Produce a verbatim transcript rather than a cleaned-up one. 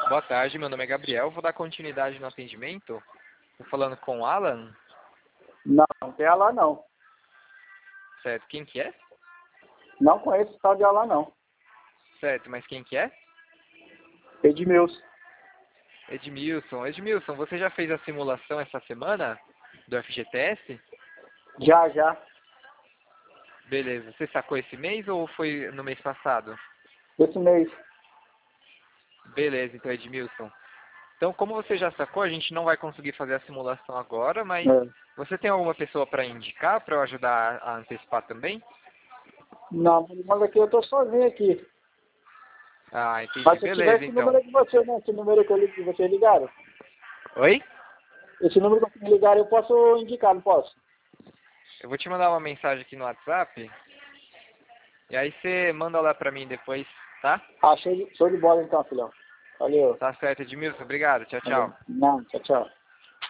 Boa tarde, meu nome é Gabriel, vou dar continuidade no atendimento. Estou falando com o Alan, Não, não tem Alá não. certo? Quem que é? Não conheço esse tal de Alá não. Certo, mas quem que é? Edmilson. Edmilson. Edmilson, você já fez a simulação essa semana do F G T S? Já, já. Beleza, você sacou esse mês ou foi no mês passado? Esse mês. Beleza, então Edmilson. Então, como você já sacou, a gente não vai conseguir fazer a simulação agora, mas É. você tem alguma pessoa para indicar, para eu ajudar a antecipar também? Não, mas aqui eu tô sozinho aqui. Ah, entendi. Mas se eu tiver Beleza, esse número então. é de você, né? Esse número que, eu, ligo- que vocês ligaram. Oi? Esse número que vocês ligaram eu posso indicar, não posso? Eu vou te mandar uma mensagem aqui no WhatsApp, e aí você manda lá pra mim depois, tá? Ah, show de, show de bola então, filhão. Valeu. Tá certo, Edmilson. Obrigado. Tchau, Valeu. tchau. Não, tchau, tchau.